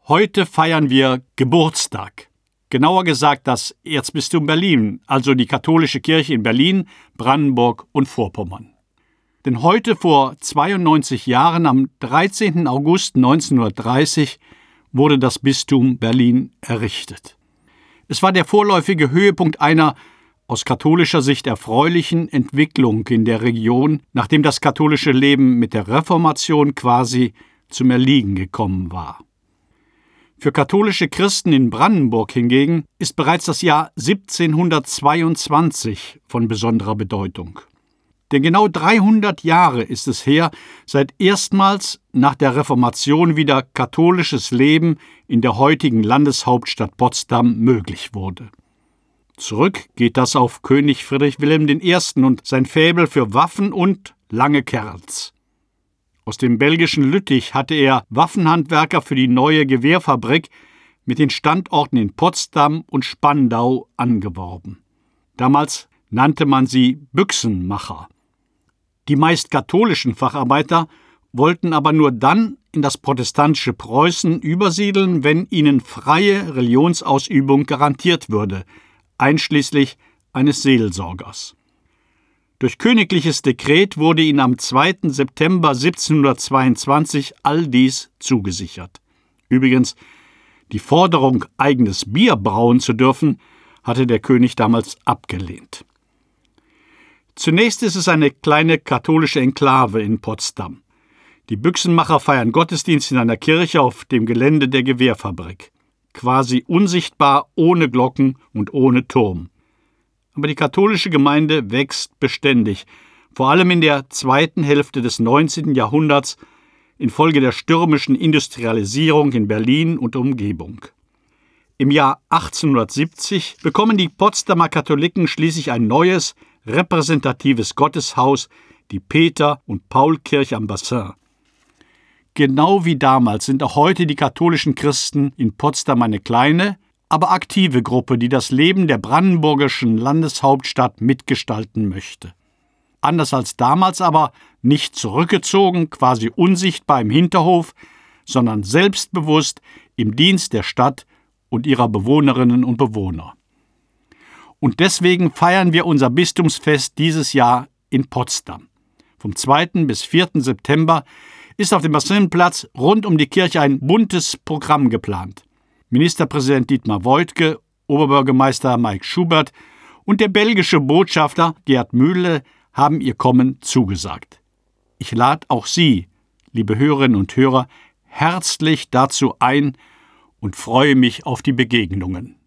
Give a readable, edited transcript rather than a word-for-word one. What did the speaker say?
Heute feiern wir Geburtstag. Genauer gesagt das Erzbistum Berlin, also die katholische Kirche in Berlin, Brandenburg und Vorpommern. Denn heute vor 92 Jahren, am 13. August 1930, wurde das Bistum Berlin errichtet. Es war der vorläufige Höhepunkt einer aus katholischer Sicht erfreulichen Entwicklung in der Region, nachdem das katholische Leben mit der Reformation quasi zum Erliegen gekommen war. Für katholische Christen in Brandenburg hingegen ist bereits das Jahr 1722 von besonderer Bedeutung. Denn genau 300 Jahre ist es her, seit erstmals nach der Reformation wieder katholisches Leben in der heutigen Landeshauptstadt Potsdam möglich wurde. Zurück geht das auf König Friedrich Wilhelm I. und sein Faible für Waffen und lange Kerls. Aus dem belgischen Lüttich hatte er Waffenhandwerker für die neue Gewehrfabrik mit den Standorten in Potsdam und Spandau angeworben. Damals nannte man sie Büchsenmacher. Die meist katholischen Facharbeiter wollten aber nur dann in das protestantische Preußen übersiedeln, wenn ihnen freie Religionsausübung garantiert würde, einschließlich eines Seelsorgers. Durch königliches Dekret wurde ihnen am 2. September 1722 all dies zugesichert. Übrigens, die Forderung, eigenes Bier brauen zu dürfen, hatte der König damals abgelehnt. Zunächst ist es eine kleine katholische Enklave in Potsdam. Die Büchsenmacher feiern Gottesdienst in einer Kirche auf dem Gelände der Gewehrfabrik. Quasi unsichtbar, ohne Glocken und ohne Turm. Aber die katholische Gemeinde wächst beständig, vor allem in der zweiten Hälfte des 19. Jahrhunderts infolge der stürmischen Industrialisierung in Berlin und Umgebung. Im Jahr 1870 bekommen die Potsdamer Katholiken schließlich ein neues, repräsentatives Gotteshaus, die Peter- und Paulkirche am Bassin. Genau wie damals sind auch heute die katholischen Christen in Potsdam eine kleine, aber aktive Gruppe, die das Leben der brandenburgischen Landeshauptstadt mitgestalten möchte. Anders als damals aber nicht zurückgezogen, quasi unsichtbar im Hinterhof, sondern selbstbewusst im Dienst der Stadt und ihrer Bewohnerinnen und Bewohner. Und deswegen feiern wir unser Bistumsfest dieses Jahr in Potsdam. Vom 2. bis 4. September ist auf dem Bassinplatz rund um die Kirche ein buntes Programm geplant. Ministerpräsident Dietmar Woidke, Oberbürgermeister Mike Schubert und der belgische Botschafter Gerd Mühle haben ihr Kommen zugesagt. Ich lade auch Sie, liebe Hörerinnen und Hörer, herzlich dazu ein und freue mich auf die Begegnungen.